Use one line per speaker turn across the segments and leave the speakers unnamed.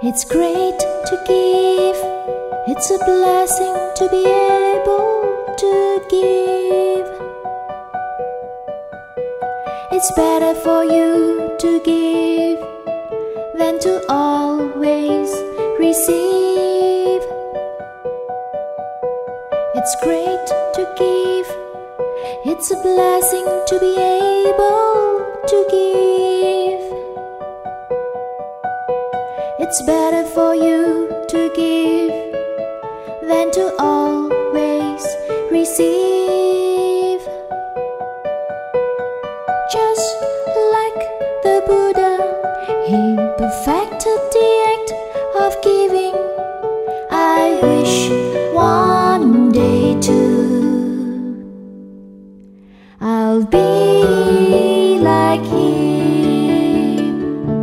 It's great to give. It's a blessing to be able to give. It's better for you to give than to always receive. It's great to give. It's a blessing to be able to give. It's better for you to give than to always receive. Just like the Buddha, he perfected the act of giving. I wish one day too I'll be like him.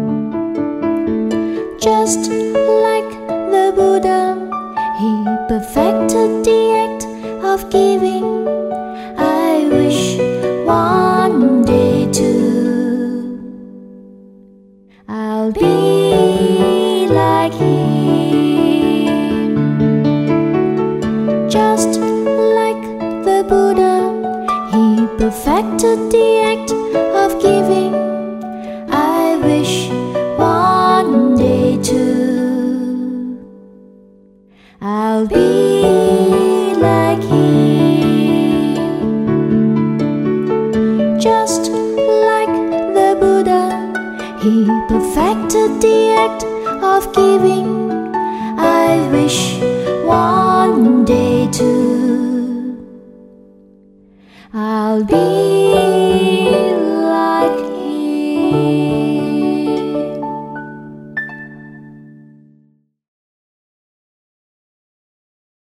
Just like the Buddha, he perfected the act of giving. I wish one day too I'll be like him. Just like the Buddha, he perfected the act of giving. I wish one day too I'll be like him. Just like the Buddha, he perfected the act of giving. I wish one day too I'll be